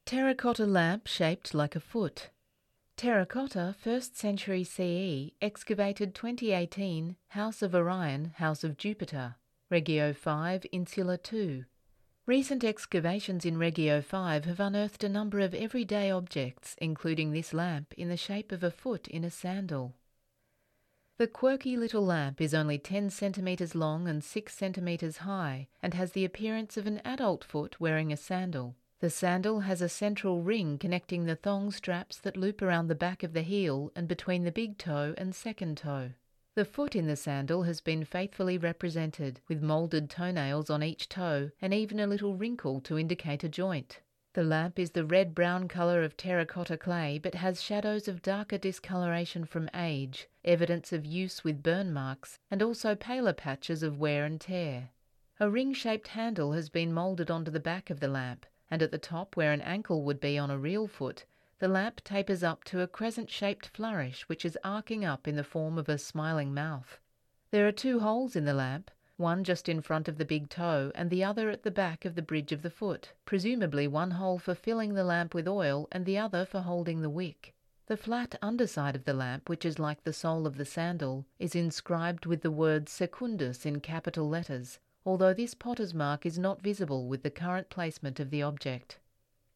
Terracotta lamp shaped like a foot. Terracotta, 1st century CE, excavated 2018, House of Orion, House of Jupiter, Regio 5, Insula 2. Recent excavations in Regio 5 have unearthed a number of everyday objects, including this lamp in the shape of a foot in a sandal. The quirky little lamp is only 10 centimetres long and 6 centimetres high and has the appearance of an adult foot wearing a sandal. The sandal has a central ring connecting the thong straps that loop around the back of the heel and between the big toe and second toe. The foot in the sandal has been faithfully represented, with moulded toenails on each toe and even a little wrinkle to indicate a joint. The lamp is the red-brown colour of terracotta clay but has shadows of darker discoloration from age, evidence of use with burn marks, and also paler patches of wear and tear. A ring-shaped handle has been moulded onto the back of the lamp, and at the top, where an ankle would be on a real foot, the lamp tapers up to a crescent-shaped flourish which is arcing up in the form of a smiling mouth. There are 2 holes in the lamp, one just in front of the big toe and the other at the back of the bridge of the foot, presumably one hole for filling the lamp with oil and the other for holding the wick. The flat underside of the lamp, which is like the sole of the sandal, is inscribed with the word Secundus in capital letters, although this potter's mark is not visible with the current placement of the object.